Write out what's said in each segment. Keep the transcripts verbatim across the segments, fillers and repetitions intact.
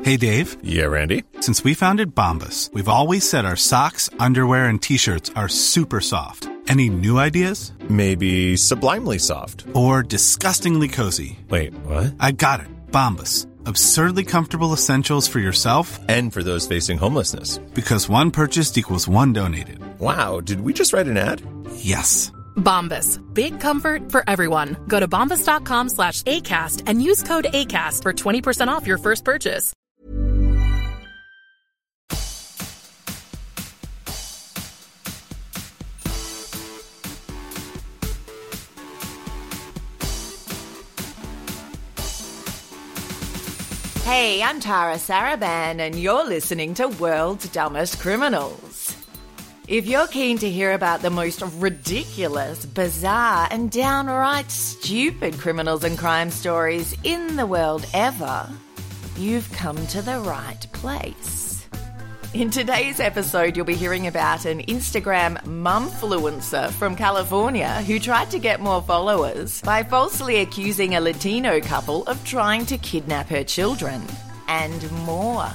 Hey, Dave. Yeah, Randy? Since we founded Bombas, we've always said our socks, underwear, and T-shirts are super soft. Any new ideas? Maybe sublimely soft. Or disgustingly cozy. Wait, what? I got it. Bombas. Absurdly comfortable essentials for yourself and for those facing homelessness. Because one purchased equals one donated. Wow, did we just write an ad? Yes. Bombas. Big comfort for everyone. Go to bombas.com slash ACAST and use code ACAST for twenty percent off your first purchase. Hey, I'm Tara Saraban, and you're listening to World's Dumbest Criminals. If you're keen to hear about the most ridiculous, bizarre, and downright stupid criminals and crime stories in the world ever, you've come to the right place. In today's episode, you'll be hearing about an Instagram mumfluencer from California who tried to get more followers by falsely accusing a Latino couple of trying to kidnap her children, and more.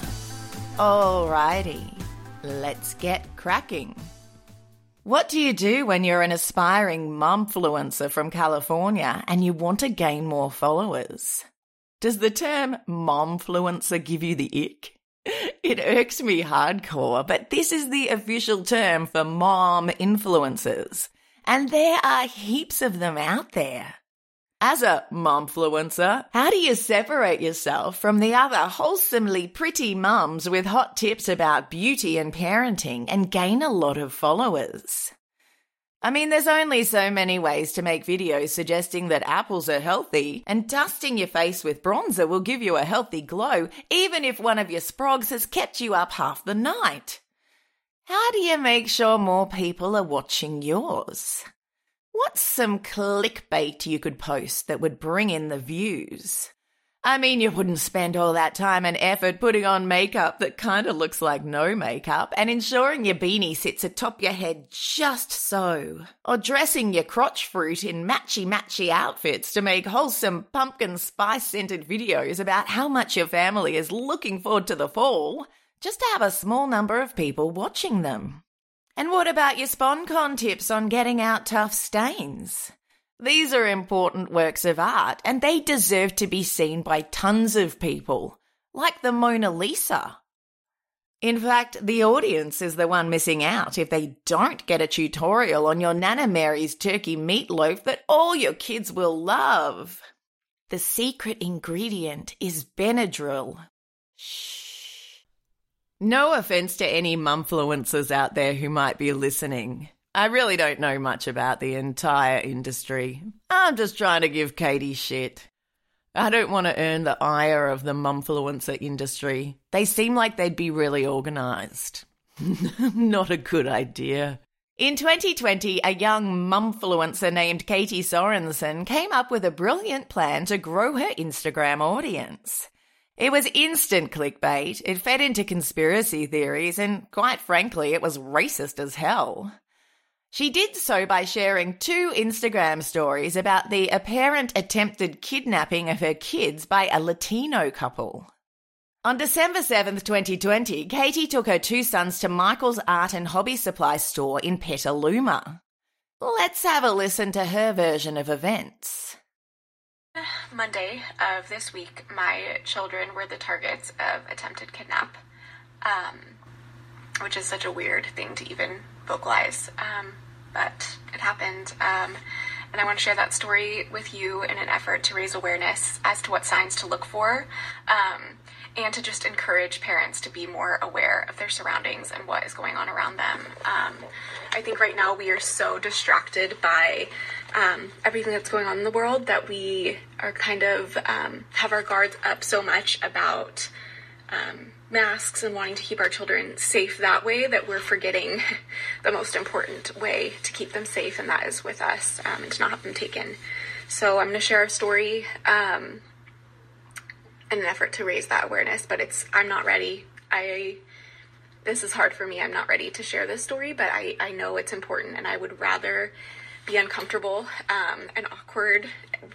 Alrighty, let's get cracking. What do you do when you're an aspiring mumfluencer from California and you want to gain more followers? Does the term momfluencer give you the ick? It irks me hardcore, but this is the official term for mom influencers, and there are heaps of them out there. As a momfluencer, how do you separate yourself from the other wholesomely pretty mums with hot tips about beauty and parenting and gain a lot of followers? I mean, there's only so many ways to make videos suggesting that apples are healthy, and dusting your face with bronzer will give you a healthy glow, even if one of your sprogs has kept you up half the night. How do you make sure more people are watching yours? What's some clickbait you could post that would bring in the views? I mean, you wouldn't spend all that time and effort putting on makeup that kind of looks like no makeup and ensuring your beanie sits atop your head just so. Or dressing your crotch fruit in matchy-matchy outfits to make wholesome pumpkin spice-scented videos about how much your family is looking forward to the fall, just to have a small number of people watching them. And what about your SponCon tips on getting out tough stains? These are important works of art, and they deserve to be seen by tons of people, like the Mona Lisa. In fact, the audience is the one missing out if they don't get a tutorial on your Nana Mary's turkey meatloaf that all your kids will love. The secret ingredient is Benadryl. Shh. No offense to any mumfluencers out there who might be listening. I really don't know much about the entire industry. I'm just trying to give Katie shit. I don't want to earn the ire of the mumfluencer industry. They seem like they'd be really organised. Not a good idea. In twenty twenty, a young mumfluencer named Katie Sorensen came up with a brilliant plan to grow her Instagram audience. It was instant clickbait, it fed into conspiracy theories, and quite frankly, it was racist as hell. She did so by sharing two Instagram stories about the apparent attempted kidnapping of her kids by a Latino couple. On December seventh, twenty twenty, Katie took her two sons to Michael's art and hobby supply store in Petaluma. Let's have a listen to her version of events. Monday of this week, my children were the targets of attempted kidnap, um, which is such a weird thing to even vocalize, um, but it happened, um, and I want to share that story with you in an effort to raise awareness as to what signs to look for, um, and to just encourage parents to be more aware of their surroundings and what is going on around them. Um, I think right now we are so distracted by um, everything that's going on in the world that we are kind of um, have our guards up so much about um, masks and wanting to keep our children safe that way that we're forgetting the most important way to keep them safe, and that is with us, um, and to not have them taken. So I'm going to share a story um, in an effort to raise that awareness, but it's I'm not ready. I this is hard for me. I'm not ready to share this story, but I, I know it's important, and I would rather be uncomfortable um, and awkward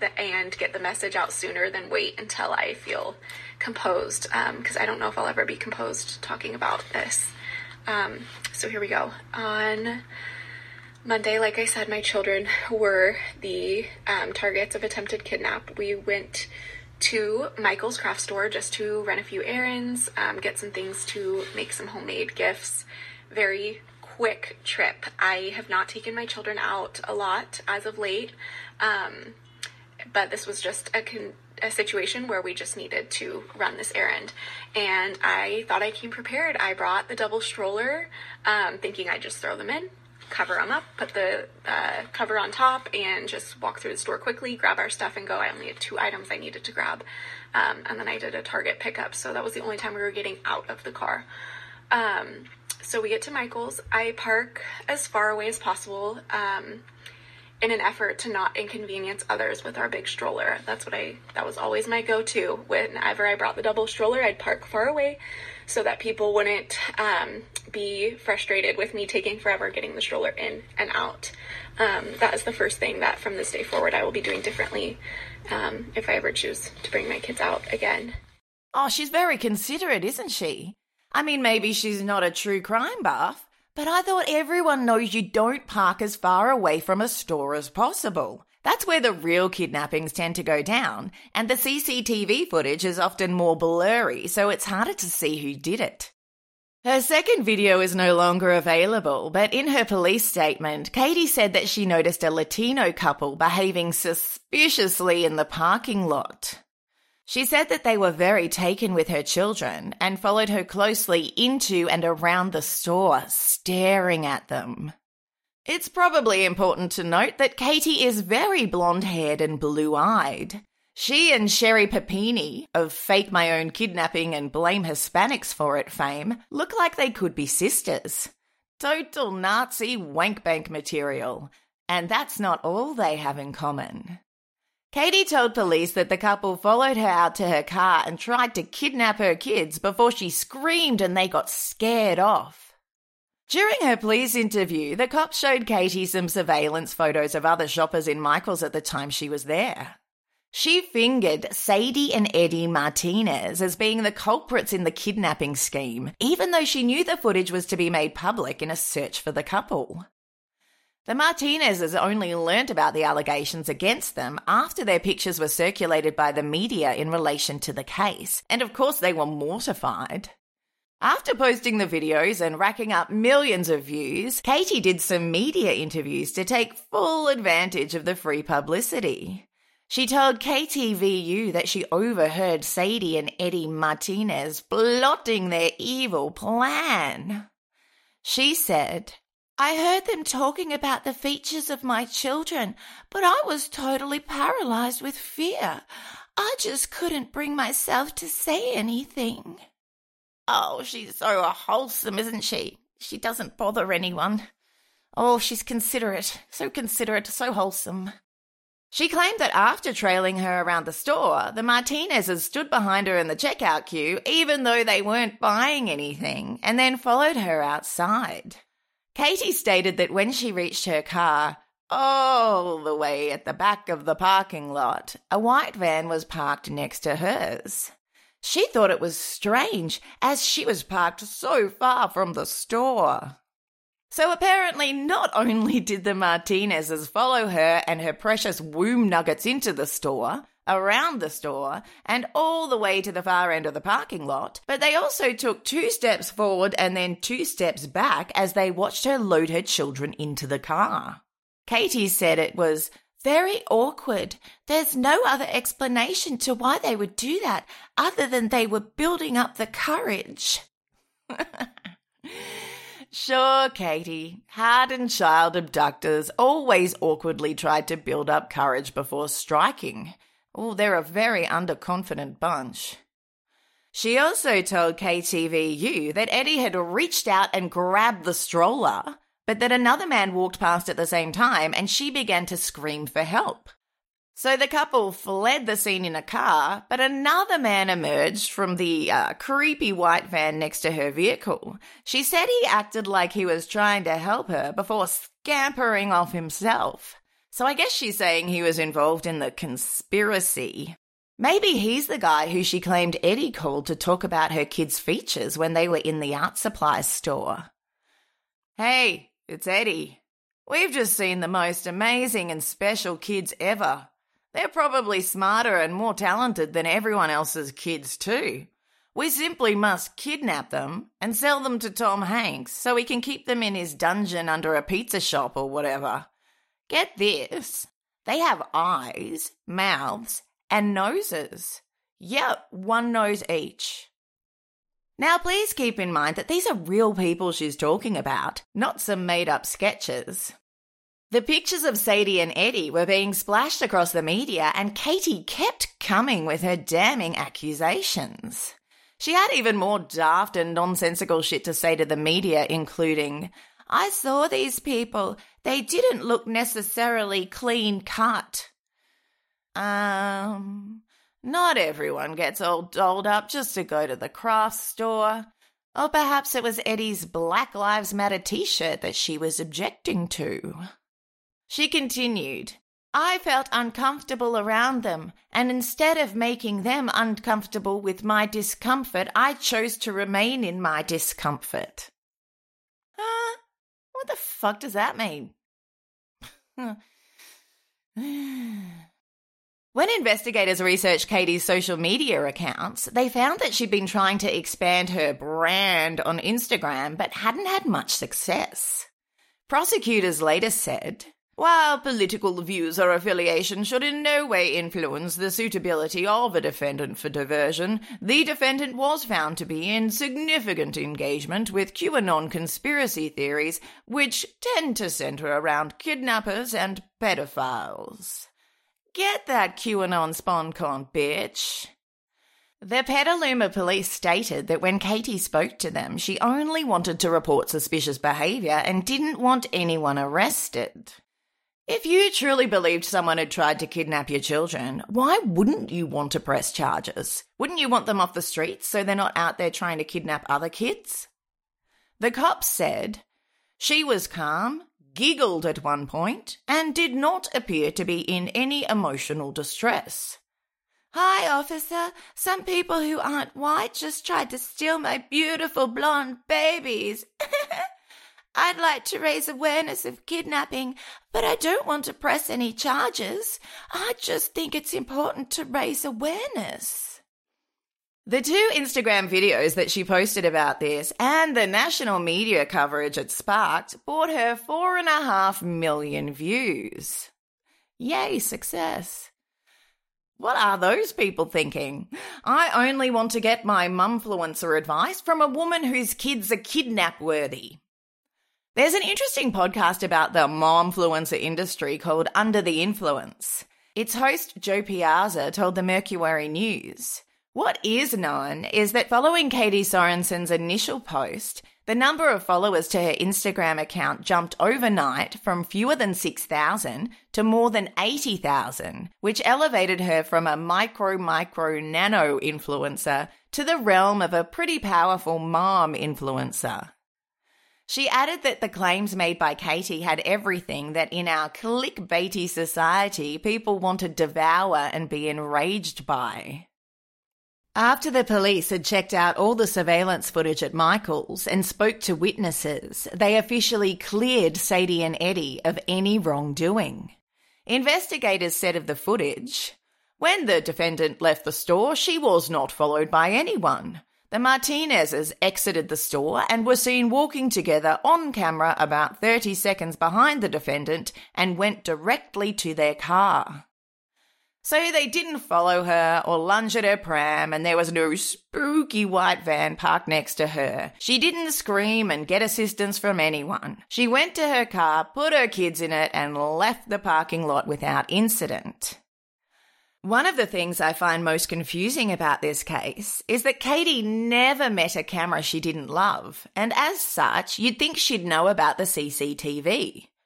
and get the message out sooner than wait until I feel composed, because um, I don't know if I'll ever be composed talking about this. Um, so here we go. On Monday, like I said, my children were the um, targets of attempted kidnap. We went to Michael's craft store just to run a few errands, um, get some things to make some homemade gifts. Very quick trip. I have not taken my children out a lot as of late, um, but this was just a, con- a situation where we just needed to run this errand, and I thought I came prepared. I brought the double stroller, um, thinking I'd just throw them in, cover them up, put the uh, cover on top, and just walk through the store quickly, grab our stuff, and go. I only had two items I needed to grab, um, and then I did a Target pickup, so that was the only time we were getting out of the car. Um, so we get to Michael's. I park as far away as possible um, in an effort to not inconvenience others with our big stroller. That's what I, that was always my go-to. Whenever I brought the double stroller, I'd park far away so that people wouldn't um, be frustrated with me taking forever getting the stroller in and out. Um, that is the first thing that from this day forward I will be doing differently um, if I ever choose to bring my kids out again. Oh, she's very considerate, isn't she? I mean, maybe she's not a true crime buff, but I thought everyone knows you don't park as far away from a store as possible. That's where the real kidnappings tend to go down, and the C C T V footage is often more blurry, so it's harder to see who did it. Her second video is no longer available, but in her police statement, Katie said that she noticed a Latino couple behaving suspiciously in the parking lot. She said that they were very taken with her children and followed her closely into and around the store, staring at them. It's probably important to note that Katie is very blonde-haired and blue-eyed. She and Sherry Papini, of Fake My Own Kidnapping and Blame Hispanics for It fame, look like they could be sisters. Total Nazi wank-bank material. And that's not all they have in common. Katie told police that the couple followed her out to her car and tried to kidnap her kids before she screamed and they got scared off. During her police interview, the cops showed Katie some surveillance photos of other shoppers in Michael's at the time she was there. She fingered Sadie and Eddie Martinez as being the culprits in the kidnapping scheme, even though she knew the footage was to be made public in a search for the couple. The Martinezes only learnt about the allegations against them after their pictures were circulated by the media in relation to the case, and of course they were mortified. After posting the videos and racking up millions of views, Katie did some media interviews to take full advantage of the free publicity. She told K T V U that she overheard Sadie and Eddie Martinez plotting their evil plan. She said, "I heard them talking about the features of my children, but I was totally paralyzed with fear. I just couldn't bring myself to say anything." Oh, she's so wholesome, isn't she? She doesn't bother anyone. Oh, she's considerate, so considerate, so wholesome. She claimed that after trailing her around the store, the Martinezes stood behind her in the checkout queue even though they weren't buying anything, and then followed her outside. Katie stated that when she reached her car, all the way at the back of the parking lot, a white van was parked next to hers. She thought it was strange, as she was parked so far from the store. So apparently not only did the Martinezes follow her and her precious womb nuggets into the store, around the store, and all the way to the far end of the parking lot, but they also took two steps forward and then two steps back as they watched her load her children into the car. Katie said it was very awkward. There's no other explanation to why they would do that other than they were building up the courage. Sure, Katie, hardened child abductors always awkwardly tried to build up courage before striking. Oh, they're a very underconfident bunch. She also told K T V U that Eddie had reached out and grabbed the stroller, but that another man walked past at the same time and she began to scream for help. So the couple fled the scene in a car, but another man emerged from the uh, creepy white van next to her vehicle. She said he acted like he was trying to help her before scampering off himself. So I guess she's saying he was involved in the conspiracy. Maybe he's the guy who she claimed Eddie called to talk about her kids' features when they were in the art supply store. Hey, it's Eddie. We've just seen the most amazing and special kids ever. They're probably smarter and more talented than everyone else's kids too. We simply must kidnap them and sell them to Tom Hanks so he can keep them in his dungeon under a pizza shop or whatever. Get this. They have eyes, mouths, and noses. Yep, one nose each. Now please keep in mind that these are real people she's talking about, not some made-up sketches. The pictures of Sadie and Eddie were being splashed across the media, and Katie kept coming with her damning accusations. She had even more daft and nonsensical shit to say to the media, including, I saw these people. They didn't look necessarily clean cut. Um, not everyone gets all dolled up just to go to the craft store. Or perhaps it was Eddie's Black Lives Matter t-shirt that she was objecting to. She continued, I felt uncomfortable around them, and instead of making them uncomfortable with my discomfort, I chose to remain in my discomfort. Huh? What the fuck does that mean? When investigators researched Katie's social media accounts, they found that she'd been trying to expand her brand on Instagram but hadn't had much success. Prosecutors later said, while political views or affiliation should in no way influence the suitability of a defendant for diversion, the defendant was found to be in significant engagement with QAnon conspiracy theories, which tend to center around kidnappers and pedophiles. Get that QAnon spawn con, bitch. The Petaluma police stated that when Katie spoke to them, she only wanted to report suspicious behaviour and didn't want anyone arrested. If you truly believed someone had tried to kidnap your children, why wouldn't you want to press charges? Wouldn't you want them off the streets so they're not out there trying to kidnap other kids? The cops said she was calm, giggled at one point, and did not appear to be in any emotional distress. Hi, officer. Some people who aren't white just tried to steal my beautiful blonde babies. I'd like to raise awareness of kidnapping, but I don't want to press any charges. I just think it's important to raise awareness. The two Instagram videos that she posted about this and the national media coverage it sparked brought her four and a half million views. Yay, success. What are those people thinking? I only want to get my mumfluencer advice from a woman whose kids are kidnap-worthy. There's an interesting podcast about the momfluencer industry called Under the Influence. Its host, Joe Piazza, told the Mercury News, what is known is that following Katie Sorensen's initial post, the number of followers to her Instagram account jumped overnight from fewer than six thousand to more than eighty thousand, which elevated her from a micro-micro-nano influencer to the realm of a pretty powerful mom influencer. She added that the claims made by Katie had everything that in our clickbaity society people want to devour and be enraged by. After the police had checked out all the surveillance footage at Michael's and spoke to witnesses, they officially cleared Sadie and Eddie of any wrongdoing. Investigators said of the footage, when the defendant left the store, she was not followed by anyone. The Martinezes exited the store and were seen walking together on camera about thirty seconds behind the defendant and went directly to their car. So they didn't follow her or lunge at her pram, and there was no spooky white van parked next to her. She didn't scream and get assistance from anyone. She went to her car, put her kids in it, and left the parking lot without incident. One of the things I find most confusing about this case is that Katie never met a camera she didn't love, and as such, you'd think she'd know about the C C T V.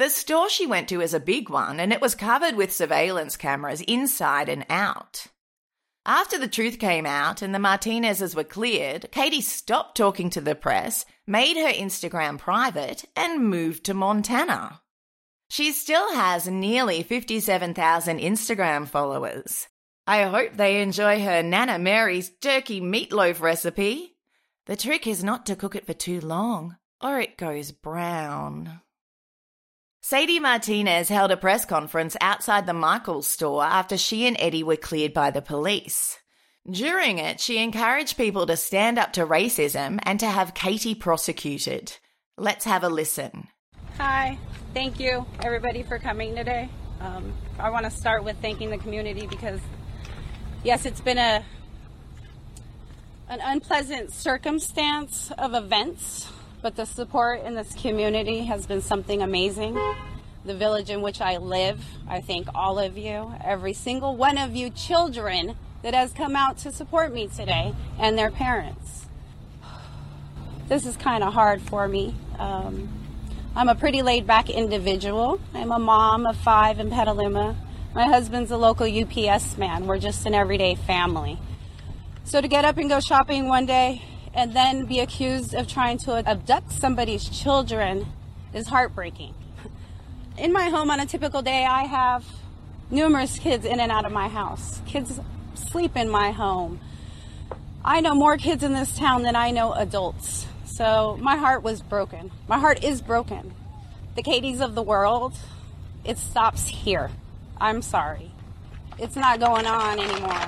The store she went to is a big one, and it was covered with surveillance cameras inside and out. After the truth came out and the Martinezes were cleared, Katie stopped talking to the press, made her Instagram private, and moved to Montana. She still has nearly fifty-seven thousand Instagram followers. I hope they enjoy her Nana Mary's turkey meatloaf recipe. The trick is not to cook it for too long, or it goes brown. Sadie Martinez held a press conference outside the Michaels store after she and Eddie were cleared by the police. During it, she encouraged people to stand up to racism and to have Katie prosecuted. Let's have a listen. Hi, thank you everybody for coming today. Um, I want to start with thanking the community because, yes, it's been a an unpleasant circumstance of events, but the support in this community has been something amazing. The village in which I live, I thank all of you, every single one of you children that has come out to support me today and their parents. This is kind of hard for me. Um, I'm a pretty laid-back individual. I'm a mom of five in Petaluma. My husband's a local U P S man. We're just an everyday family. So to get up and go shopping one day and then be accused of trying to abduct somebody's children is heartbreaking. In my home on a typical day, I have numerous kids in and out of my house. Kids sleep in my home. I know more kids in this town than I know adults. So my heart was broken. My heart is broken. The Katies of the world, it stops here. I'm sorry. It's not going on anymore.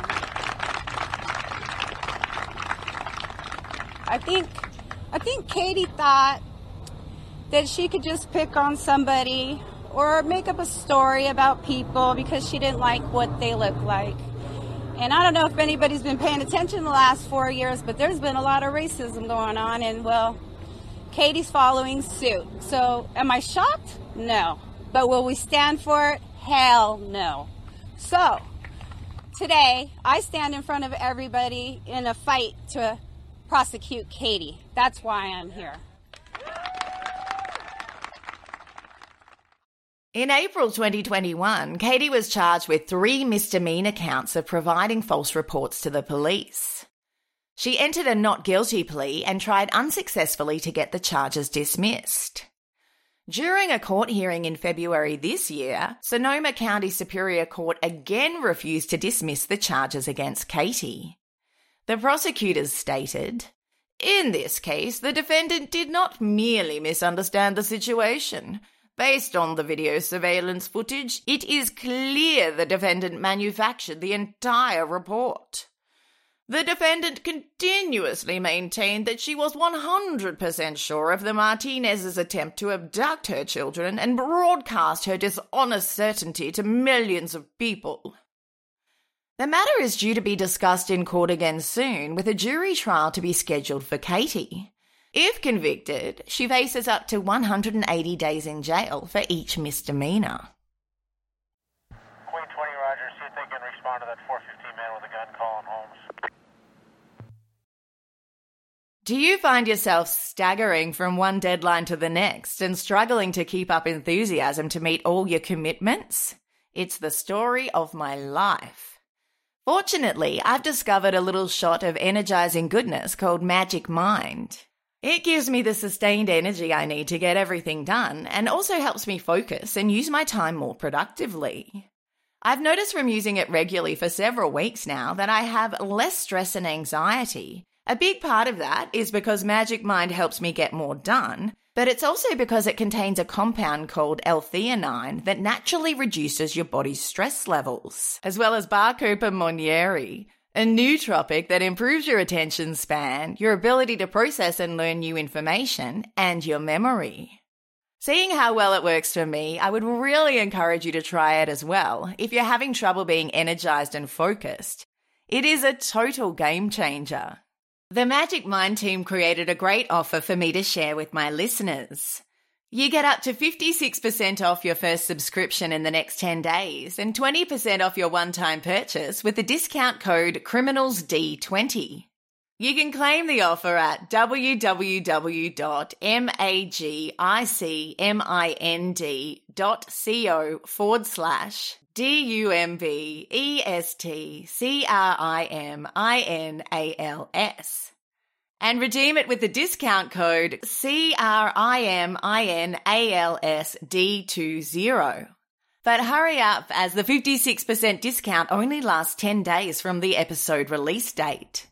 I think I think Katie thought that she could just pick on somebody or make up a story about people because she didn't like what they look like. And I don't know if anybody's been paying attention the last four years, but there's been a lot of racism going on, and, well, Katie's following suit. So am I shocked? No. But will we stand for it? Hell no. So today, I stand in front of everybody in a fight to prosecute Katie. That's why I'm here. In April twenty twenty-one, Katie was charged with three misdemeanor counts of providing false reports to the police. She entered a not guilty plea and tried unsuccessfully to get the charges dismissed. During a court hearing in February this year, Sonoma County Superior Court again refused to dismiss the charges against Katie. The prosecutors stated, "In this case, the defendant did not merely misunderstand the situation. Based on the video surveillance footage, it is clear the defendant manufactured the entire report. The defendant continuously maintained that she was one hundred percent sure of the Martinez's attempt to abduct her children and broadcast her dishonest certainty to millions of people." The matter is due to be discussed in court again soon, with a jury trial to be scheduled for Katie. If convicted, she faces up to one hundred eighty days in jail for each misdemeanor. Queen twenty, Roger. See if they can respond to that four fifteen man with a gun calling Holmes. Do you find yourself staggering from one deadline to the next and struggling to keep up enthusiasm to meet all your commitments? It's the story of my life. Fortunately, I've discovered a little shot of energizing goodness called Magic Mind. It gives me the sustained energy I need to get everything done and also helps me focus and use my time more productively. I've noticed from using it regularly for several weeks now that I have less stress and anxiety. A big part of that is because Magic Mind helps me get more done, but it's also because it contains a compound called L-theanine that naturally reduces your body's stress levels, as well as Bacopa monnieri, a nootropic that improves your attention span, your ability to process and learn new information, and your memory. Seeing how well it works for me, I would really encourage you to try it as well if you're having trouble being energized and focused. It is a total game changer. The Magic Mind team created a great offer for me to share with my listeners. You get up to fifty-six percent off your first subscription in the next ten days and twenty percent off your one-time purchase with the discount code criminals D twenty. You can claim the offer at www.magicmind.co forward slash D-U-M-B-E-S-T-C-R-I-M-I-N-A-L-S and redeem it with the discount code C R I M I N A L S D twenty. But hurry up, as the fifty-six percent discount only lasts ten days from the episode release date.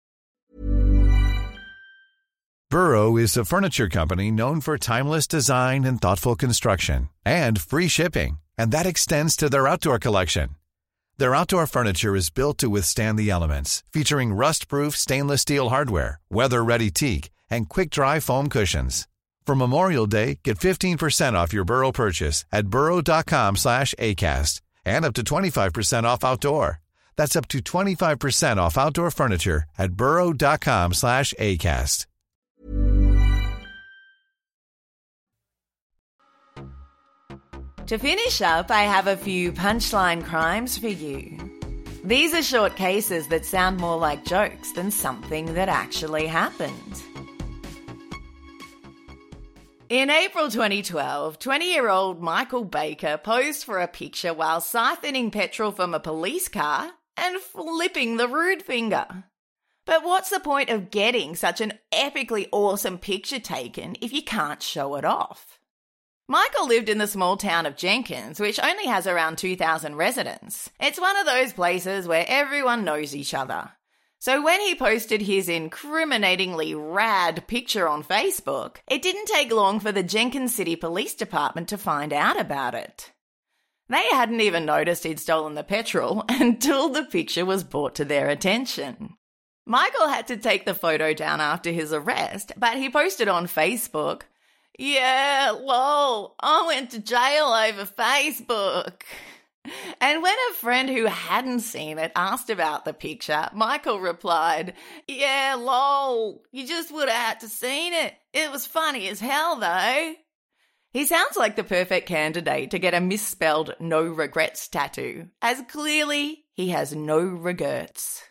Burrow is a furniture company known for timeless design and thoughtful construction, and free shipping, and that extends to their outdoor collection. Their outdoor furniture is built to withstand the elements, featuring rust-proof stainless steel hardware, weather-ready teak, and quick-dry foam cushions. For Memorial Day, get fifteen percent off your Burrow purchase at burrow.com slash ACAST and up to twenty-five percent off outdoor. That's up to twenty-five percent off outdoor furniture at burrow.com slash ACAST. To finish up, I have a few punchline crimes for you. These are short cases that sound more like jokes than something that actually happened. In April twenty twelve, twenty-year-old Michael Baker posed for a picture while siphoning petrol from a police car and flipping the rude finger. But what's the point of getting such an epically awesome picture taken if you can't show it off? Michael lived in the small town of Jenkins, which only has around two thousand residents. It's one of those places where everyone knows each other. So when he posted his incriminatingly rad picture on Facebook, it didn't take long for the Jenkins City Police Department to find out about it. They hadn't even noticed he'd stolen the petrol until the picture was brought to their attention. Michael had to take the photo down after his arrest, but he posted on Facebook, "Yeah, lol, I went to jail over Facebook." And when a friend who hadn't seen it asked about the picture, Michael replied, "Yeah, lol, you just would have had to seen it. It was funny as hell, though." He sounds like the perfect candidate to get a misspelled no regrets tattoo, as clearly he has no regrets.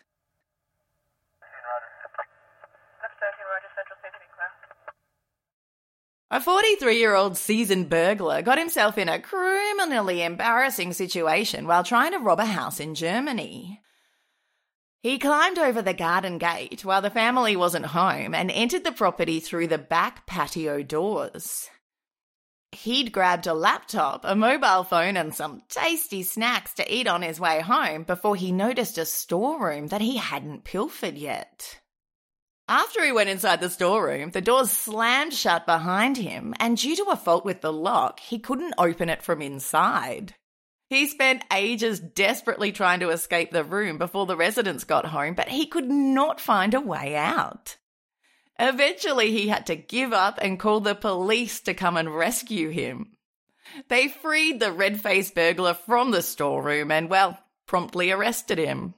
A forty-three-year-old seasoned burglar got himself in a criminally embarrassing situation while trying to rob a house in Germany. He climbed over the garden gate while the family wasn't home and entered the property through the back patio doors. He'd grabbed a laptop, a mobile phone, and some tasty snacks to eat on his way home before he noticed a storeroom that he hadn't pilfered yet. After he went inside the storeroom, the doors slammed shut behind him, and due to a fault with the lock, he couldn't open it from inside. He spent ages desperately trying to escape the room before the residents got home, but he could not find a way out. Eventually, he had to give up and call the police to come and rescue him. They freed the red-faced burglar from the storeroom and, well, promptly arrested him.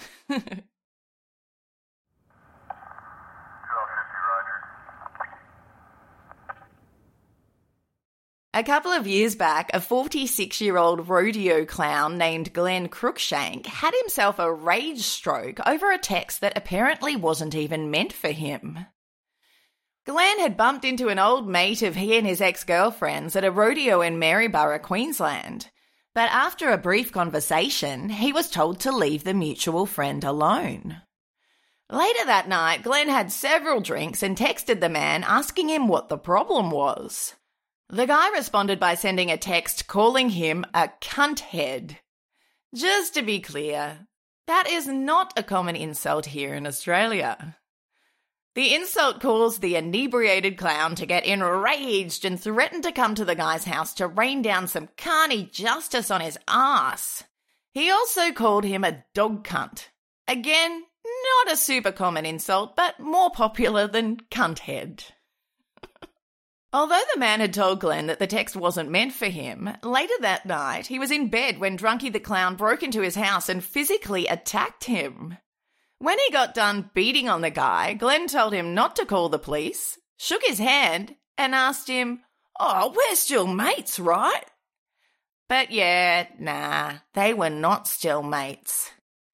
A couple of years back, a forty-six-year-old rodeo clown named Glenn Cruikshank had himself a rage stroke over a text that apparently wasn't even meant for him. Glenn had bumped into an old mate of he and his ex-girlfriend's at a rodeo in Maryborough, Queensland. But after a brief conversation, he was told to leave the mutual friend alone. Later that night, Glenn had several drinks and texted the man asking him what the problem was. The guy responded by sending a text calling him a cunt head. Just to be clear, that is not a common insult here in Australia. The insult caused the inebriated clown to get enraged and threatened to come to the guy's house to rain down some carny justice on his ass. He also called him a dog cunt. Again, not a super common insult, but more popular than cunt head. Although the man had told Glenn that the text wasn't meant for him, later that night he was in bed when Drunky the Clown broke into his house and physically attacked him. When he got done beating on the guy, Glenn told him not to call the police, shook his hand, and asked him, "Oh, we're still mates, right?" But yeah, nah, they were not still mates.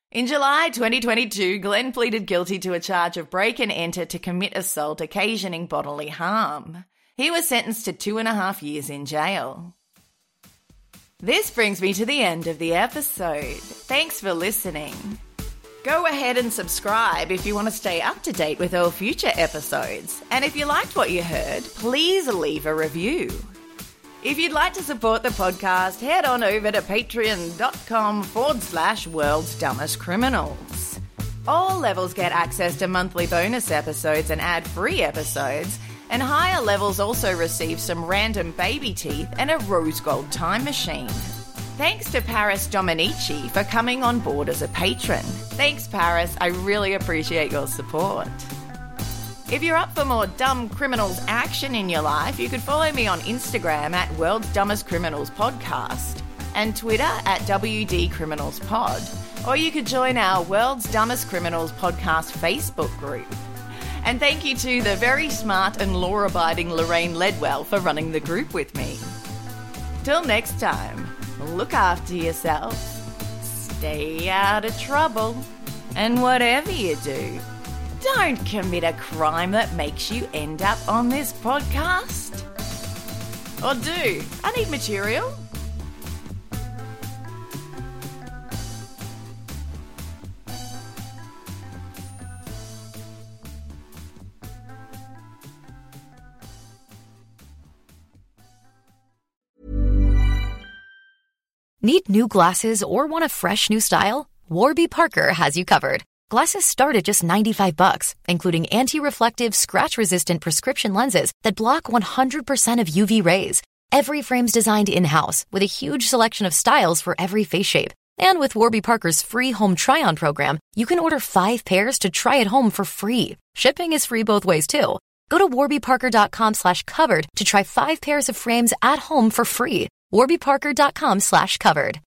In July twenty twenty-two, Glenn pleaded guilty to a charge of break and enter to commit assault occasioning bodily harm. He was sentenced to two and a half years in jail. This brings me to the end of the episode. Thanks for listening. Go ahead and subscribe if you want to stay up to date with all future episodes. And if you liked what you heard, please leave a review. If you'd like to support the podcast, head on over to patreon.com forward slash world's dumbest criminals. All levels get access to monthly bonus episodes and ad-free episodes, and higher levels also receive some random baby teeth and a rose gold time machine. Thanks to Paris Dominici for coming on board as a patron. Thanks, Paris. I really appreciate your support. If you're up for more dumb criminals action in your life, you could follow me on Instagram at World's Dumbest Criminals Podcast and Twitter at W D Criminals Pod. Or you could join our World's Dumbest Criminals Podcast Facebook group. And thank you to the very smart and law-abiding Lorraine Ledwell for running the group with me. Till next time, look after yourself, stay out of trouble, and whatever you do, don't commit a crime that makes you end up on this podcast. Or do. I need material. Need new glasses or want a fresh new style? Warby Parker has you covered. Glasses start at just ninety-five bucks, including anti-reflective, scratch-resistant prescription lenses that block one hundred percent of U V rays. Every frame's designed in-house with a huge selection of styles for every face shape. And with Warby Parker's free home try-on program, you can order five pairs to try at home for free. Shipping is free both ways, too. Go to warbyparker.com slash covered to try five pairs of frames at home for free. warbyparker.com slash covered.